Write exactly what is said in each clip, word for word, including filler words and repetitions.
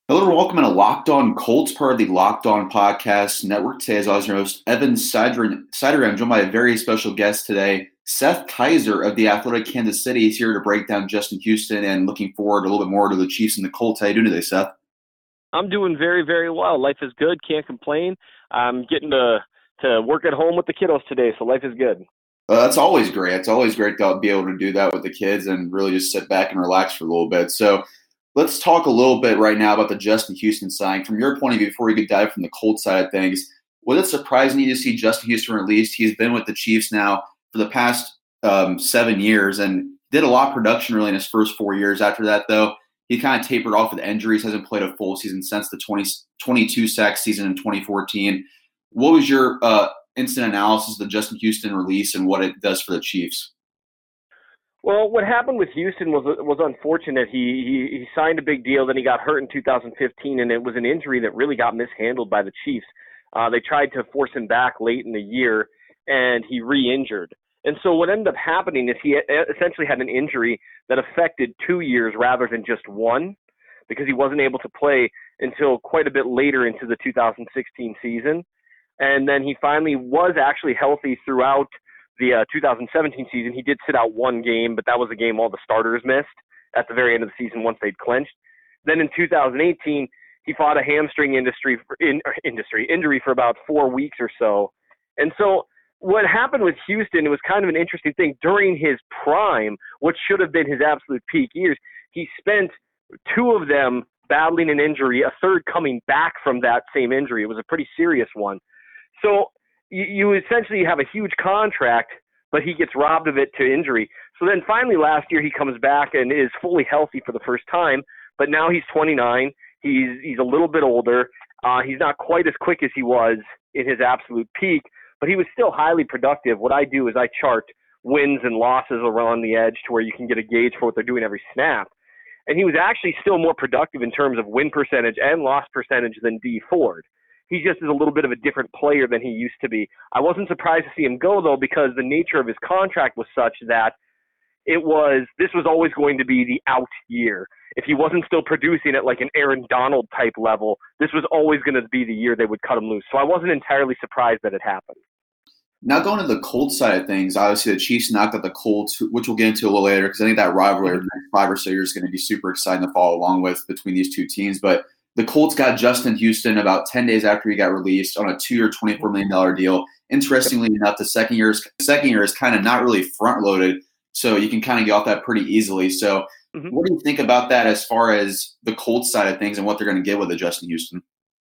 Hello and welcome to Locked On Colts, part of the Locked On Podcast Network. Today, as always, your host, Evan Sider. I'm joined by a very special guest today, Seth Keysor of the Athletic Kansas City. He's here to break down Justin Houston and looking forward a little bit more to the Chiefs and the Colts. How you doing today, Seth? I'm doing very, very well. Life is good. Can't complain. I'm getting to to work at home with the kiddos today, so life is good. Uh, that's always great. It's always great to be able to do that with the kids and really just sit back and relax for a little bit. So let's talk a little bit right now about the Justin Houston signing. From your point of view, before we could dive from the Colts side of things, was it surprising you to see Justin Houston released? He's been with the Chiefs now for the past um, seven years and did a lot of production really in his first four years. After that, though, he kind of tapered off with injuries, hasn't played a full season since the twenty, twenty-two sack season in twenty fourteen. What was your uh, instant analysis of the Justin Houston release and what it does for the Chiefs? Well, what happened with Houston was was unfortunate. He, he he signed a big deal, then he got hurt in two thousand fifteen, and it was an injury that really got mishandled by the Chiefs. Uh, they tried to force him back late in the year, and he re-injured. And so what ended up happening is he essentially had an injury that affected two years rather than just one, because he wasn't able to play until quite a bit later into the two thousand sixteen season. And then he finally was actually healthy throughout the uh, two thousand seventeen season. He did sit out one game, but that was a game all the starters missed at the very end of the season once they'd clinched. Then in two thousand eighteen, he fought a hamstring industry for, in, industry injury for about four weeks or so. And so what happened with Houston, it was kind of an interesting thing. During his prime, what should have been his absolute peak years, he spent two of them battling an injury, a third coming back from that same injury. It was a pretty serious one. So you, you essentially have a huge contract, but he gets robbed of it to injury. So then finally last year he comes back and is fully healthy for the first time, but now he's twenty-nine. He's he's a little bit older. Uh, he's not quite as quick as he was in his absolute peak, but he was still highly productive. What I do is I chart wins and losses around the edge to where you can get a gauge for what they're doing every snap. And he was actually still more productive in terms of win percentage and loss percentage than Dee Ford. He just is a little bit of a different player than he used to be. I wasn't surprised to see him go, though, because the nature of his contract was such that it was this was always going to be the out year. If he wasn't still producing at like an Aaron Donald type level, this was always going to be the year they would cut him loose. So I wasn't entirely surprised that it happened. Now going to the Colts side of things, obviously the Chiefs knocked out the Colts, which we'll get into a little later because I think that rivalry over the next five or so years is going to be super exciting to follow along with between these two teams. But the Colts got Justin Houston about ten days after he got released on a two-year, twenty-four million dollars deal. Interestingly enough, the second year is, second year is kind of not really front-loaded, so you can kind of get off that pretty easily. So mm-hmm. What do you think about that as far as the Colts side of things and what they're going to get with the Justin Houston?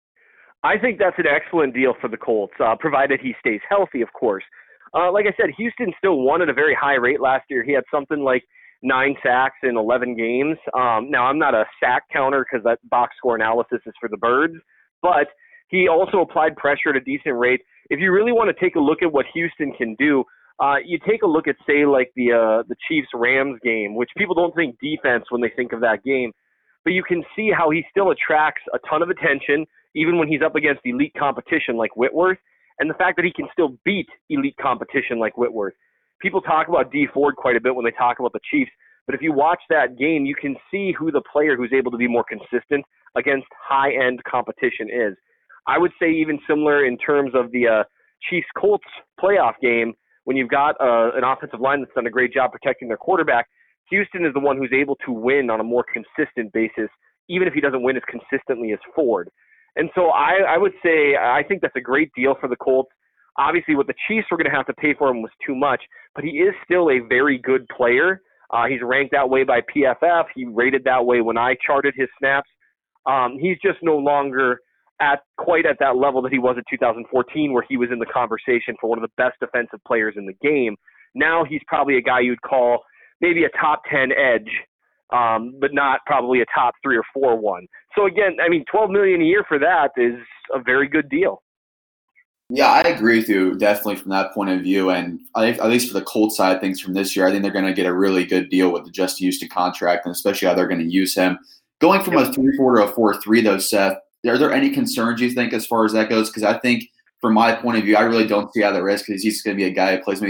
I think that's an excellent deal for the Colts, uh, provided he stays healthy, of course. Uh, like I said, Houston still won at a very high rate last year. He had something like nine sacks in eleven games. Um, now, I'm not a sack counter because that box score analysis is for the birds, but he also applied pressure at a decent rate. If you really want to take a look at what Houston can do, uh, you take a look at, say, like the uh, the Chiefs-Rams game, which people don't think defense when they think of that game, but you can see how he still attracts a ton of attention, even when he's up against elite competition like Whitworth, and the fact that he can still beat elite competition like Whitworth. People talk about Dee Ford quite a bit when they talk about the Chiefs, but if you watch that game, you can see who the player who's able to be more consistent against high-end competition is. I would say even similar in terms of the uh, Chiefs-Colts playoff game, when you've got uh, an offensive line that's done a great job protecting their quarterback, Houston is the one who's able to win on a more consistent basis, even if he doesn't win as consistently as Ford. And so I, I would say I think that's a great deal for the Colts. Obviously, what the Chiefs were going to have to pay for him was too much, but he is still a very good player. Uh, he's ranked that way by P F F. He rated that way when I charted his snaps. Um, he's just no longer at quite at that level that he was in two thousand fourteen, where he was in the conversation for one of the best defensive players in the game. Now he's probably a guy you'd call maybe a top ten edge, um, but not probably a top three or four one. So again, I mean, twelve million dollars a year for that is a very good deal. Yeah, I agree with you definitely from that point of view. And I, at least for the Colts side of things from this year, I think they're going to get a really good deal with the Justin Houston contract, and especially how they're going to use him. Going from a three four to a four three, though, Seth, are there any concerns you think as far as that goes? Because I think from my point of view, I really don't see how there is because he's going to be a guy who plays maybe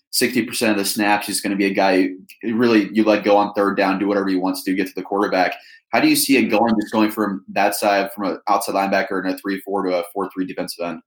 sixty percent of the snaps, he's going to be a guy who really you let go on third down, do whatever he wants to, get to the quarterback. How do you see it going, just going from that side, from an outside linebacker in a three four to a four three defensive end?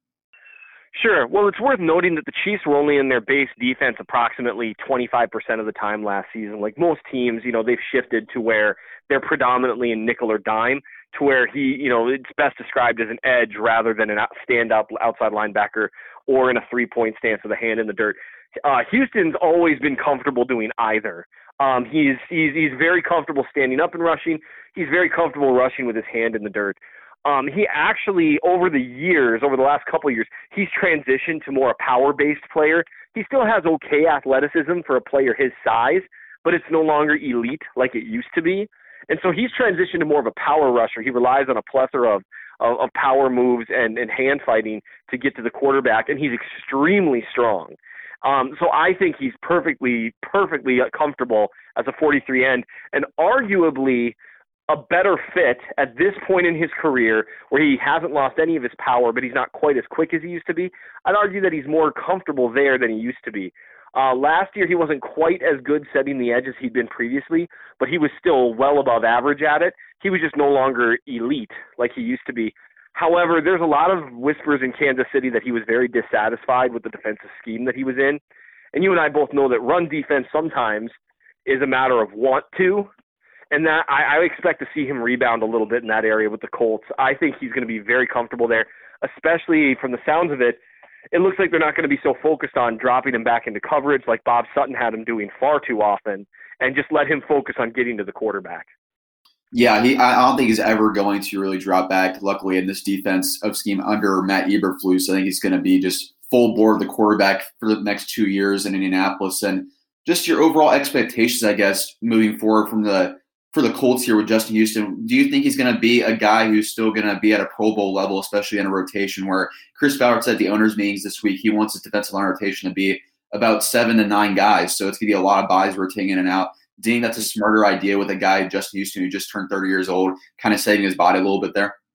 Sure. Well, it's worth noting that the Chiefs were only in their base defense approximately twenty-five percent of the time last season. Like most teams, you know, they've shifted to where they're predominantly in nickel or dime, to where he, you know, it's best described as an edge rather than a stand-up outside linebacker or in a three-point stance with a hand in the dirt. Uh, Houston's always been comfortable doing either. Um, he's, he's, he's very comfortable standing up and rushing. He's very comfortable rushing with his hand in the dirt. Um, he actually, over the years, over the last couple of years, he's transitioned to more a power-based player. He still has okay athleticism for a player his size, but it's no longer elite like it used to be. And so he's transitioned to more of a power rusher. He relies on a plethora of, of, of power moves and, and hand fighting to get to the quarterback, and he's extremely strong. Um, so I think he's perfectly, perfectly comfortable as a forty-three end, and arguably a better fit at this point in his career where he hasn't lost any of his power, but he's not quite as quick as he used to be. I'd argue that he's more comfortable there than he used to be. Uh, last year, he wasn't quite as good setting the edge as he'd been previously, but he was still well above average at it. He was just no longer elite like he used to be. However, there's a lot of whispers in Kansas City that he was very dissatisfied with the defensive scheme that he was in. And you and I both know that run defense sometimes is a matter of want to, and that I, I expect to see him rebound a little bit in that area with the Colts. I think he's going to be very comfortable there, especially from the sounds of it. It looks like they're not going to be so focused on dropping him back into coverage like Bob Sutton had him doing far too often, and just let him focus on getting to the quarterback. Yeah, he. I don't think he's ever going to really drop back. Luckily, in this defense of scheme under Matt Eberflus, I think he's going to be just full board the quarterback for the next two years in Indianapolis. And just your overall expectations, I guess, moving forward from the for the Colts here with Justin Houston. Do you think he's going to be a guy who's still going to be at a Pro Bowl level, especially in a rotation where Chris Ballard said at the owners' meetings this week he wants his defensive line rotation to be about seven to nine guys, so it's going to be a lot of bodies rotating in and out. Do you think that's a smarter idea with a guy, Justin Houston, who just turned thirty years old, kind of saving his body a little bit there?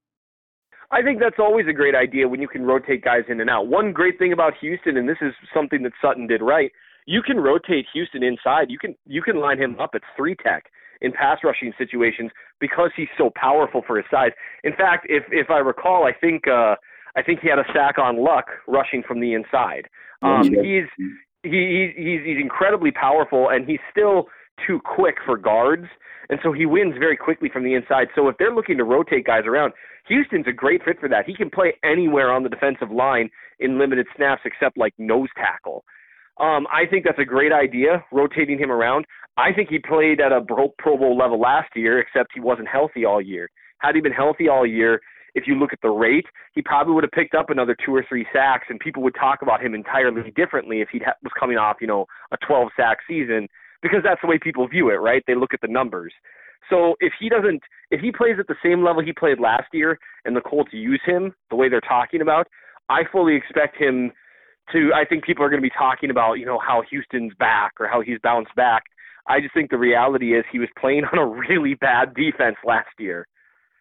I think that's always a great idea when you can rotate guys in and out. One great thing about Houston, and this is something that Sutton did right, you can rotate Houston inside. You can you can line him up at three tech in pass rushing situations because he's so powerful for his size. In fact, if if I recall, I think uh, I think he had a sack on Luck rushing from the inside. Um, he's he, he's he's incredibly powerful, and he's still too quick for guards, and so he wins very quickly from the inside. So if they're looking to rotate guys around, Houston's a great fit for that. He can play anywhere on the defensive line in limited snaps except like nose tackle. Um, I think that's a great idea, rotating him around. I think he played at a Pro, Pro Bowl level last year, except he wasn't healthy all year. Had he been healthy all year, if you look at the rate, he probably would have picked up another two or three sacks, and people would talk about him entirely differently if he ha- was coming off, you know, a twelve-sack season, because that's the way people view it, right? They look at the numbers. So if he doesn't, if he plays at the same level he played last year and the Colts use him the way they're talking about, I fully expect him to, I think people are going to be talking about, you know, how Houston's back or how he's bounced back. I just think the reality is he was playing on a really bad defense last year.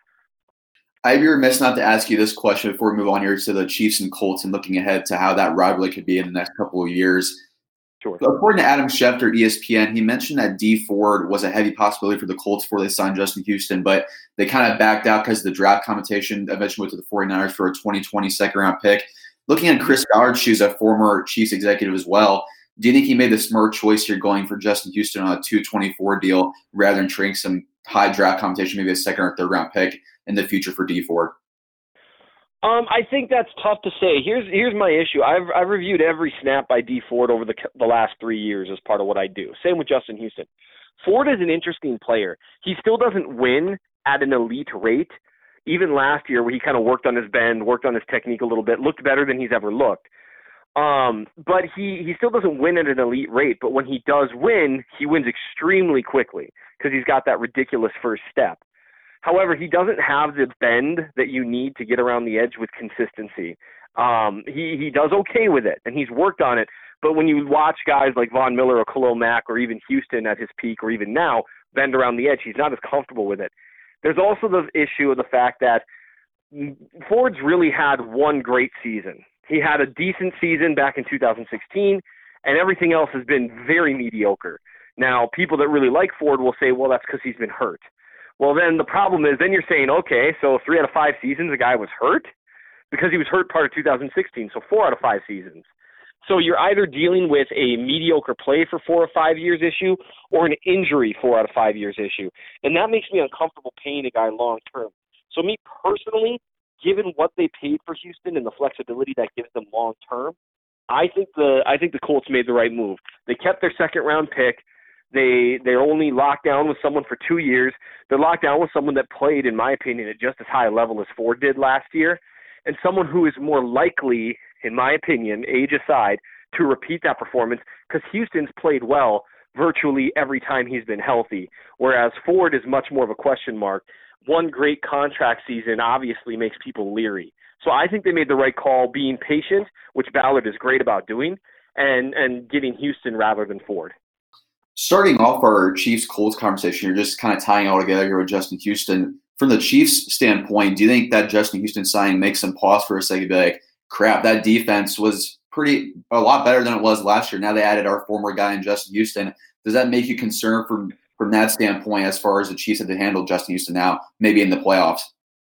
I'd be remiss not to ask you this question before we move on here to the Chiefs and Colts and looking ahead to how that rivalry could be in the next couple of years. Sure. So according to Adam Schefter at E S P N, he mentioned that Dee Ford was a heavy possibility for the Colts before they signed Justin Houston, but they kind of backed out because of the draft competition. Eventually went to the 49ers for a twenty twenty second-round pick. Looking at Chris Ballard's shoes, a former Chiefs executive as well, do you think he made the smart choice here going for Justin Houston on a two twenty-four deal rather than trading some high draft competition, maybe a second or third round pick in the future for Dee Ford? Um, I think that's tough to say. Here's here's my issue. I've I've reviewed every snap by Dee Ford over the the last three years as part of what I do. Same with Justin Houston. Ford is an interesting player. He still doesn't win at an elite rate. Even last year, where he kind of worked on his bend, worked on his technique a little bit, looked better than he's ever looked. Um, but he he still doesn't win at an elite rate. But when he does win, he wins extremely quickly because he's got that ridiculous first step. However, he doesn't have the bend that you need to get around the edge with consistency. Um, he, he does okay with it, and he's worked on it. But when you watch guys like Von Miller or Khalil Mack or even Houston at his peak or even now bend around the edge, he's not as comfortable with it. There's also the issue of the fact that Ford's really had one great season. He had a decent season back in two thousand sixteen, and everything else has been very mediocre. Now, people that really like Ford will say, well, that's because he's been hurt. Well, then the problem is, then you're saying, okay, so three out of five seasons the guy was hurt? Because he was hurt part of two thousand sixteen, so four out of five seasons. So you're either dealing with a mediocre play for four or five years issue or an injury four out of five years issue. And that makes me uncomfortable paying a guy long term. So me personally, given what they paid for Houston and the flexibility that gives them long term, I think the I think the Colts made the right move. They kept their second round pick. They they're only locked down with someone for two years. They're locked down with someone that played, in my opinion, at just as high a level as Ford did last year, and someone who is more likely, in my opinion, age aside, to repeat that performance, because Houston's played well virtually every time he's been healthy, whereas Ford is much more of a question mark. One great contract season obviously makes people leery. So I think they made the right call being patient, which Ballard is great about doing, and, and getting Houston rather than Ford. Starting off our Chiefs-Colts conversation, you're just kind of tying it all together here with Justin Houston. From the Chiefs' standpoint, do you think that Justin Houston signing makes them pause for a second and be like, crap, that defense was pretty a lot better than it was last year. Now they added our former guy in Justin Houston. Does that make you concerned from, from that standpoint as far as the Chiefs have to handle Justin Houston now, maybe in the playoffs?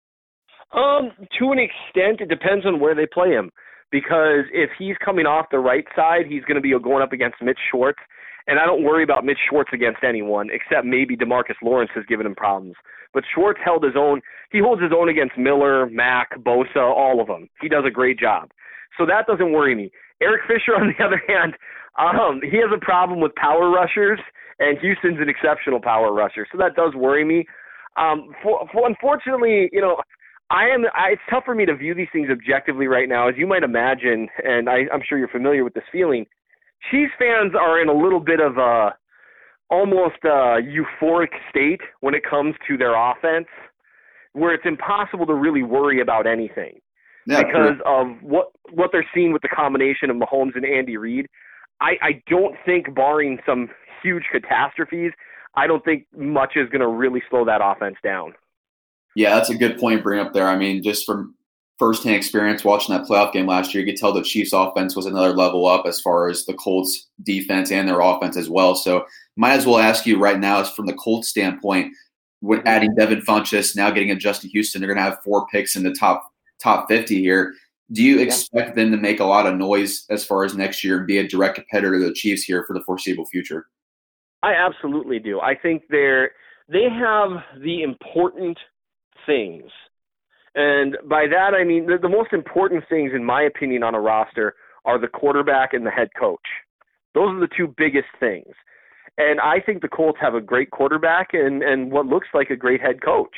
Um, to an extent, it depends on where they play him. Because if he's coming off the right side, he's going to be going up against Mitch Schwartz. And I don't worry about Mitch Schwartz against anyone, except maybe DeMarcus Lawrence has given him problems. But Schwartz held his own. He holds his own against Miller, Mack, Bosa, all of them. He does a great job. So that doesn't worry me. Eric Fisher, on the other hand, um, he has a problem with power rushers, and Houston's an exceptional power rusher. So that does worry me. Um, for, for unfortunately, you know, I am. I, it's tough for me to view these things objectively right now, as you might imagine, and I, I'm sure you're familiar with this feeling. Chiefs fans are in a little bit of a almost a euphoric state when it comes to their offense, where it's impossible to really worry about anything yeah, because true. of what what they're seeing with the combination of Mahomes and Andy Reid. I, I don't think, barring some huge catastrophes, I don't think much is going to really slow that offense down. Yeah, that's a good point to bring up there. I mean, just from firsthand experience watching that playoff game last year, you could tell the Chiefs offense was another level up as far as the Colts defense and their offense as well. So might as well ask you right now, is from the Colts standpoint, with adding Devin Funchess, now getting a Justin Houston, they're going to have four picks in the top top fifty here. Do you expect yeah. them to make a lot of noise as far as next year and be a direct competitor to the Chiefs here for the foreseeable future? I absolutely do. I think they're they have the important things. And by that, I mean the, the most important things, in my opinion, on a roster are the quarterback and the head coach. Those are the two biggest things. And I think the Colts have a great quarterback and, and what looks like a great head coach.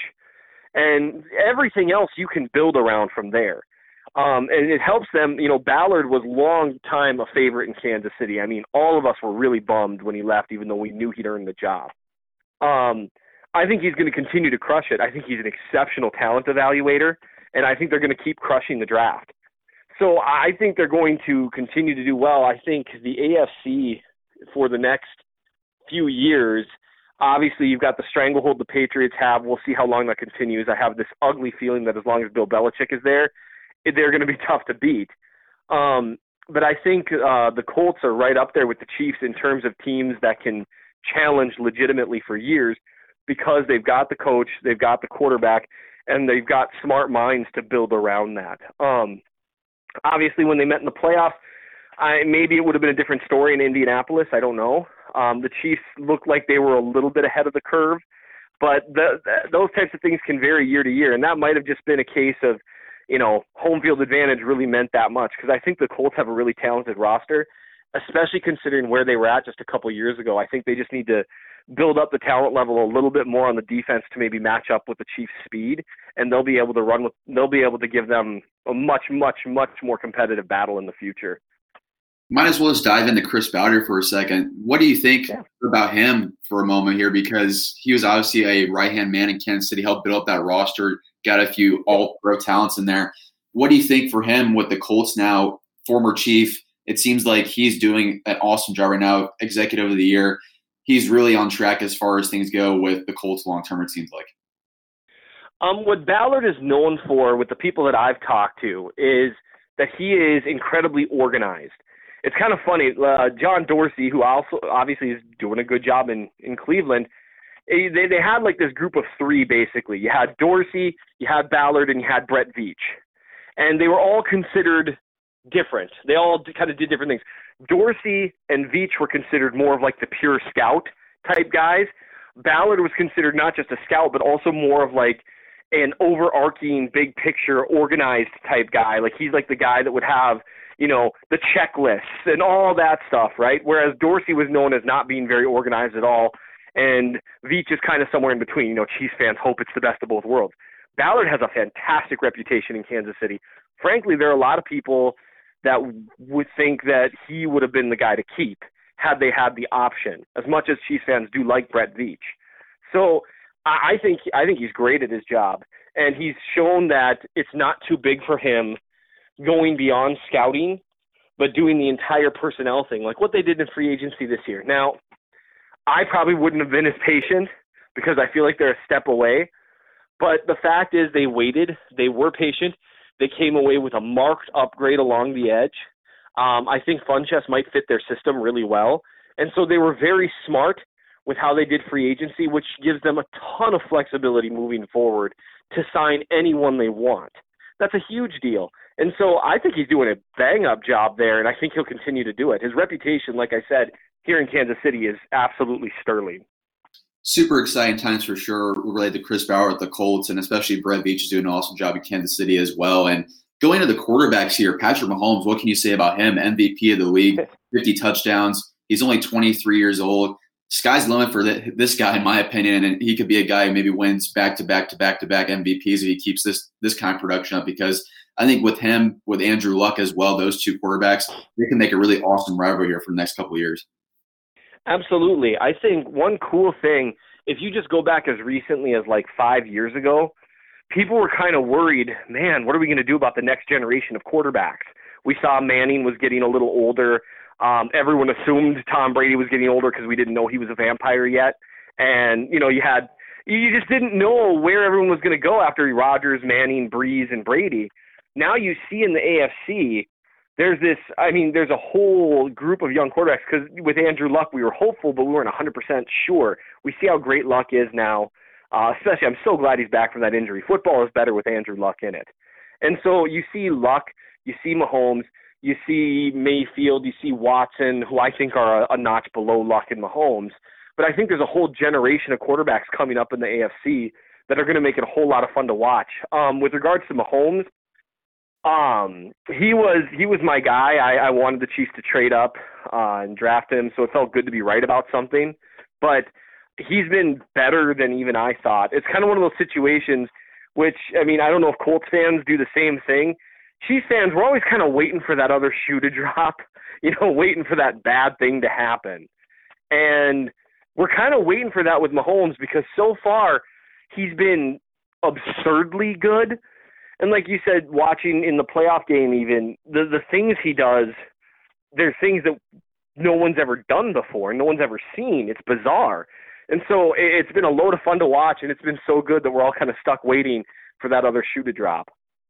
And everything else you can build around from there. Um, and it helps them. You know, Ballard was long time a favorite in Kansas City. I mean, all of us were really bummed when he left, even though we knew he'd earned the job. Um, I think he's going to continue to crush it. I think he's an exceptional talent evaluator, and I think they're going to keep crushing the draft. So I think they're going to continue to do well. I think the A F C for the next few years, obviously you've got the stranglehold the Patriots have. We'll see how long that continues. I have this ugly feeling that as long as Bill Belichick is there, they're going to be tough to beat. Um, but I think uh, the Colts are right up there with the Chiefs in terms of teams that can challenge legitimately for years, because they've got the coach, they've got the quarterback, and they've got smart minds to build around that. Um, obviously, when they met in the playoffs, I, maybe it would have been a different story in Indianapolis. I don't know. Um, the Chiefs looked like they were a little bit ahead of the curve, but the, the, those types of things can vary year to year, and that might have just been a case of, you know, home field advantage really meant that much, because I think the Colts have a really talented roster, especially considering where they were at just a couple of years ago. I think they just need to build up the talent level a little bit more on the defense to maybe match up with the Chiefs' speed, and they'll be able to run with, they'll be able to give them a much, much, much more competitive battle in the future. Might as well just dive into Chris Ballard for a second. What do you think yeah. about him for a moment here? Because he was obviously a right-hand man in Kansas City, helped build up that roster, got a few all-pro talents in there. What do you think for him with the Colts now, former Chief? It seems like he's doing an awesome job right now, executive of the year. He's really on track as far as things go with the Colts long-term, it seems like. Um, what Ballard is known for with the people that I've talked to is that he is incredibly organized. it's kind of funny. Uh, John Dorsey, who also obviously is doing a good job in, in Cleveland, they, they had like this group of three, basically. You had Dorsey, you had Ballard, and you had Brett Veach. And they were all considered different. They all kind of did different things. Dorsey and Veach were considered more of like the pure scout type guys. Ballard was considered not just a scout, but also more of like an overarching, big picture, organized type guy. Like he's like the guy that would have, you know, the checklists and all that stuff, right? Whereas Dorsey was known as not being very organized at all, and Veach is kind of somewhere in between. You know, Chiefs fans hope it's the best of both worlds. Ballard has a fantastic reputation in Kansas City. Frankly, there are a lot of people that would think that he would have been the guy to keep had they had the option, as much as Chiefs fans do like Brett Veach. So I think I think he's great at his job, and he's shown that it's not too big for him going beyond scouting, but doing the entire personnel thing, like what they did in free agency this year. Now, I probably wouldn't have been as patient because I feel like they're a step away, but the fact is they waited, they were patient, they came away with a marked upgrade along the edge. Um, I think Funchess might fit their system really well, and so they were very smart with how they did free agency, which gives them a ton of flexibility moving forward to sign anyone they want. That's a huge deal. And so I think he's doing a bang-up job there, and I think he'll continue to do it. His reputation, like I said, here in Kansas City is absolutely sterling. Super exciting times for sure related to Chris Ballard at the Colts, and especially Brett Veach is doing an awesome job in Kansas City as well. And going to the quarterbacks here, Patrick Mahomes, what can you say about him? M V P of the league, fifty touchdowns. He's only twenty-three years old. Sky's the limit for this guy, in my opinion, and he could be a guy who maybe wins back-to-back-to-back-to-back M V Ps if he keeps this this kind of production up, because I think with him, with Andrew Luck as well, those two quarterbacks, they can make a really awesome rivalry here for the next couple of years. Absolutely. I think one cool thing, if you just go back as recently as like five years ago, people were kind of worried, man, what are we going to do about the next generation of quarterbacks? We saw Manning was getting a little older. Um, everyone assumed Tom Brady was getting older because we didn't know he was a vampire yet. And, you know, you had you just didn't know where everyone was going to go after Rodgers, Manning, Breeze, and Brady. Now you see in the A F C, there's this, I mean, there's a whole group of young quarterbacks, because with Andrew Luck, we were hopeful, but we weren't one hundred percent sure. We see how great Luck is now, uh, especially I'm so glad he's back from that injury. Football is better with Andrew Luck in it. And so you see Luck, you see Mahomes, you see Mayfield, you see Watson, who I think are a, a notch below Luck and Mahomes. But I think there's a whole generation of quarterbacks coming up in the A F C that are going to make it a whole lot of fun to watch. Um, with regards to Mahomes, um, he was he was my guy. I, I wanted the Chiefs to trade up uh, and draft him, so it felt good to be right about something. But he's been better than even I thought. It's kind of one of those situations which, I mean, I don't know if Colts fans do the same thing. Chiefs fans, we're always kind of waiting for that other shoe to drop, you know, waiting for that bad thing to happen. And we're kind of waiting for that with Mahomes, because so far he's been absurdly good. And like you said, watching in the playoff game even, the, the things he does, there's things that no one's ever done before, no one's ever seen. It's bizarre. And so it's been a load of fun to watch, and it's been so good that we're all kind of stuck waiting for that other shoe to drop.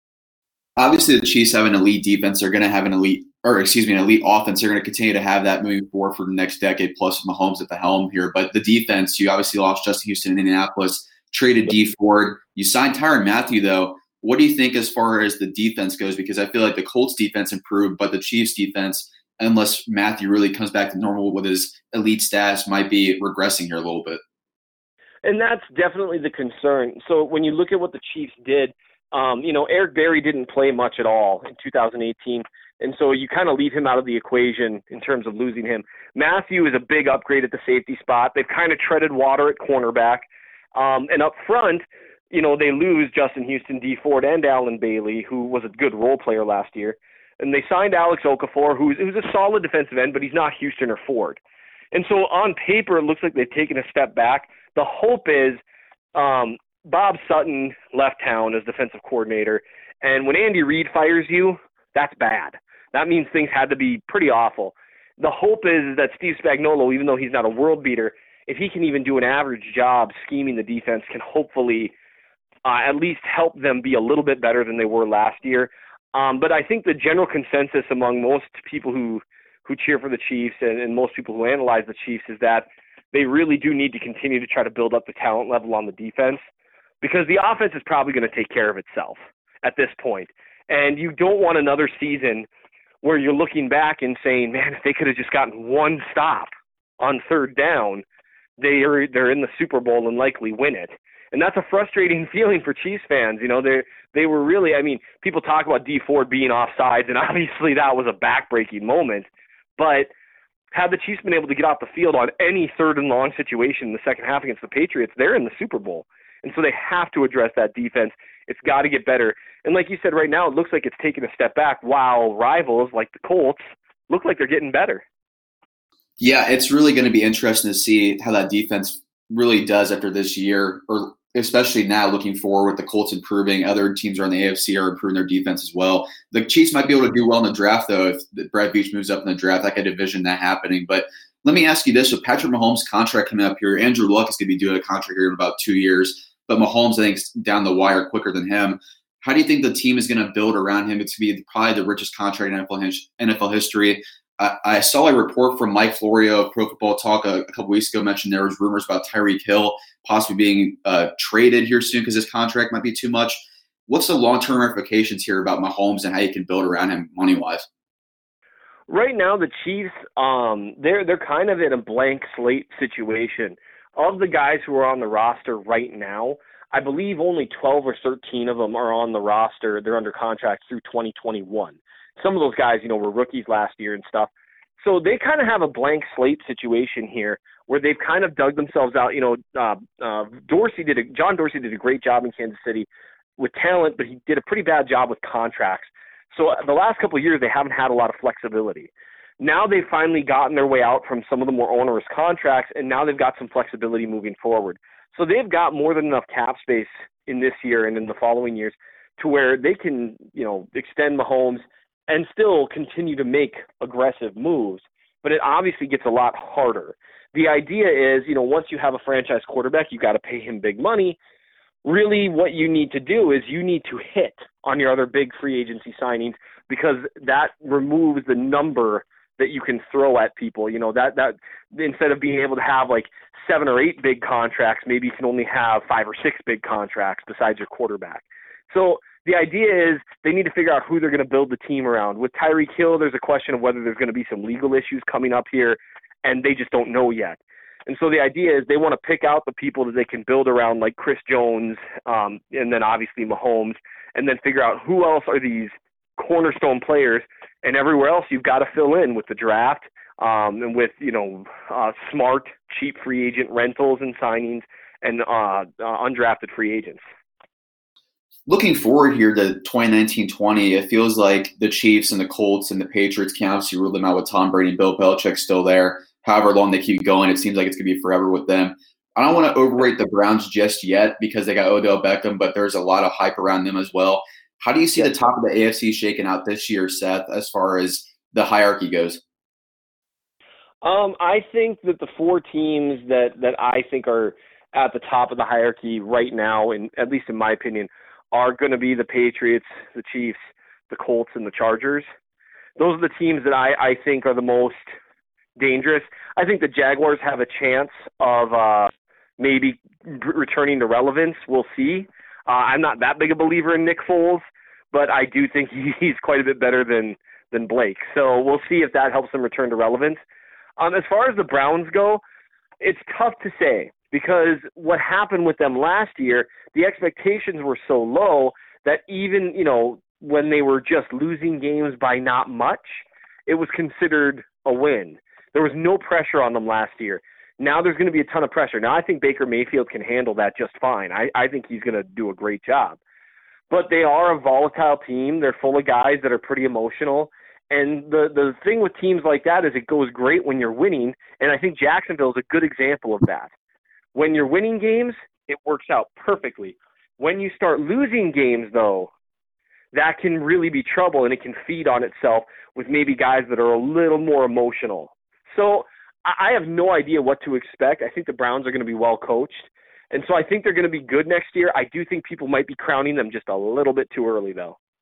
Obviously, the Chiefs have an elite defense. They're going to have an elite, or excuse me, an elite offense. They're going to continue to have that moving forward for the next decade, plus Mahomes at the helm here. But the defense, you obviously lost Justin Houston in Indianapolis, traded Dee Ford. You signed Tyrann Mathieu, though. What do you think as far as the defense goes? Because I feel like the Colts defense improved, but the Chiefs defense, unless Mathieu really comes back to normal with his elite status, might be regressing here a little bit. And that's definitely the concern. So when you look at what the Chiefs did, Um, you know, Eric Berry didn't play much at all in two thousand eighteen, and so you kind of leave him out of the equation in terms of losing him. Mathieu is a big upgrade at the safety spot. They've kind of treaded water at cornerback. Um, and up front, you know, they lose Justin Houston, Dee Ford, and Allen Bailey, who was a good role player last year. And they signed Alex Okafor, who's, who's a solid defensive end, but he's not Houston or Ford. And so on paper, it looks like they've taken a step back. The hope is um, – Bob Sutton left town as defensive coordinator, and when Andy Reid fires you, that's bad. That means things had to be pretty awful. The hope is that Steve Spagnuolo, even though he's not a world beater, if he can even do an average job scheming the defense, can hopefully uh, at least help them be a little bit better than they were last year. Um, but I think the general consensus among most people who who cheer for the Chiefs and, and most people who analyze the Chiefs is that they really do need to continue to try to build up the talent level on the defense, because the offense is probably going to take care of itself at this point. And you don't want another season where you're looking back and saying, man, if they could have just gotten one stop on third down, they are, they're in the Super Bowl and likely win it. And that's a frustrating feeling for Chiefs fans. You know, they they were really, I mean, people talk about Dee Ford being offsides, and obviously that was a backbreaking moment. But had the Chiefs been able to get off the field on any third and long situation in the second half against the Patriots, they're in the Super Bowl. And so they have to address that defense. It's got to get better. And like you said, right now it looks like it's taking a step back, while rivals like the Colts look like they're getting better. Yeah, it's really going to be interesting to see how that defense really does after this year, or especially now looking forward with the Colts improving. Other teams around the A F C are improving their defense as well. The Chiefs might be able to do well in the draft, though, if Brad Veach moves up in the draft. I could envision that happening. But let me ask you this. With Patrick Mahomes' contract coming up here, Andrew Luck is going to be doing a contract here in about two years. But Mahomes, I think, is down the wire quicker than him. How do you think the team is going to build around him? It's going to be probably the richest contract in N F L history. I, I saw a report from Mike Florio of Pro Football Talk a, a couple weeks ago mentioned there was rumors about Tyreek Hill possibly being uh, traded here soon because his contract might be too much. What's the long-term ramifications here about Mahomes and how you can build around him money-wise? Right now, the Chiefs, um, they're they're kind of in a blank slate situation. Of the guys who are on the roster right now, I believe only twelve or thirteen of them are on the roster. They're under contract through twenty twenty-one. Some of those guys, you know, were rookies last year and stuff. So they kind of have a blank slate situation here where they've kind of dug themselves out. You know, uh, uh, Dorsey did a, John Dorsey did a great job in Kansas City with talent, but he did a pretty bad job with contracts. So the last couple of years, they haven't had a lot of flexibility. Now they've finally gotten their way out from some of the more onerous contracts, and now they've got some flexibility moving forward. So they've got more than enough cap space in this year and in the following years to where they can, you know, extend Mahomes and still continue to make aggressive moves. But it obviously gets a lot harder. The idea is, you know, once you have a franchise quarterback, you got to pay him big money. Really what you need to do is you need to hit on your other big free agency signings, because that removes the number that you can throw at people. You know, that, that instead of being able to have like seven or eight big contracts, maybe you can only have five or six big contracts besides your quarterback. So the idea is they need to figure out who they're going to build the team around. With Tyreek Hill, there's a question of whether there's going to be some legal issues coming up here, and they just don't know yet. And so the idea is they want to pick out the people that they can build around, like Chris Jones, um, and then obviously Mahomes, and then figure out who else are these cornerstone players, and everywhere else you've got to fill in with the draft um, and with, you know, uh, smart, cheap free agent rentals and signings and uh, uh, undrafted free agents. Looking forward here to twenty nineteen twenty, it feels like the Chiefs and the Colts and the Patriots can obviously rule them out with Tom Brady and Bill Belichick still there. However long they keep going, it seems like it's going to be forever with them. I don't want to overrate the Browns just yet because they got Odell Beckham, but there's a lot of hype around them as well. How do you see the top of the A F C shaking out this year, Seth, as far as the hierarchy goes? Um, I think that the four teams that, that I think are at the top of the hierarchy right now, and at least in my opinion, are going to be the Patriots, the Chiefs, the Colts, and the Chargers. Those are the teams that I, I think are the most dangerous. I think the Jaguars have a chance of uh, maybe returning to relevance. We'll see. Uh, I'm not that big a believer in Nick Foles, but I do think he's quite a bit better than, than Blake. So we'll see if that helps them return to relevance. Um, as far as the Browns go, it's tough to say because what happened with them last year, the expectations were so low that even, you know, when they were just losing games by not much, it was considered a win. There was no pressure on them last year. Now there's going to be a ton of pressure. Now I think Baker Mayfield can handle that just fine. I, I think he's going to do a great job. But they are a volatile team. They're full of guys that are pretty emotional. And the, the thing with teams like that is it goes great when you're winning, and I think Jacksonville is a good example of that. When you're winning games, it works out perfectly. When you start losing games, though, that can really be trouble, and it can feed on itself with maybe guys that are a little more emotional. So I have no idea what to expect. I think the Browns are going to be well coached, and so I think they're going to be good next year. I do think people might be crowning them just a little bit too early, though.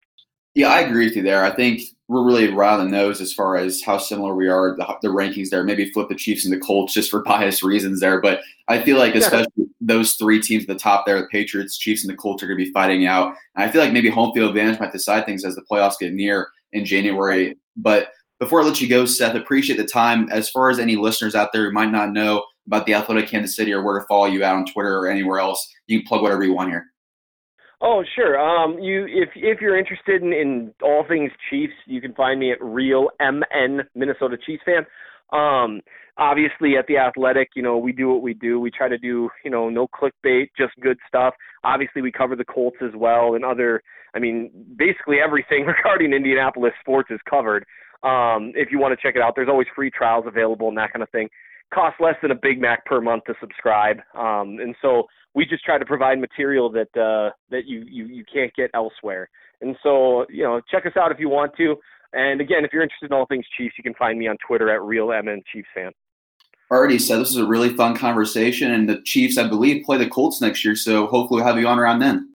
Yeah, I agree with you there. I think we're really right on the nose as far as how similar we are, the, the rankings there. Maybe flip the Chiefs and the Colts just for bias reasons there. But I feel like especially those three teams at the top there, the Patriots, Chiefs, and the Colts are going to be fighting out. And I feel like maybe home field advantage might decide things as the playoffs get near in January. But before I let you go, Seth, appreciate the time. As far as any listeners out there who might not know about the Athletic Kansas City or where to follow you out on Twitter or anywhere else, you can plug whatever you want here. Oh, sure. Um, you, if if you're interested in, in all things Chiefs, you can find me at Real M N, Minnesota Chiefs fan. Um, obviously, at the Athletic, you know, we do what we do. We try to do, you know, no clickbait, just good stuff. Obviously, we cover the Colts as well, and other. I mean, basically everything regarding Indianapolis sports is covered. Um, if you want to check it out, there's always free trials available and that kind of thing. Costs less than a Big Mac per month to subscribe, um, and so we just try to provide material that uh, that you, you you can't get elsewhere. And so, you know, check us out if you want to. And again, if you're interested in all things Chiefs, you can find me on Twitter at Real M N Chiefs fan. Already said this is a really fun conversation, and the Chiefs, I believe, play the Colts next year. So hopefully we'll have you on around then.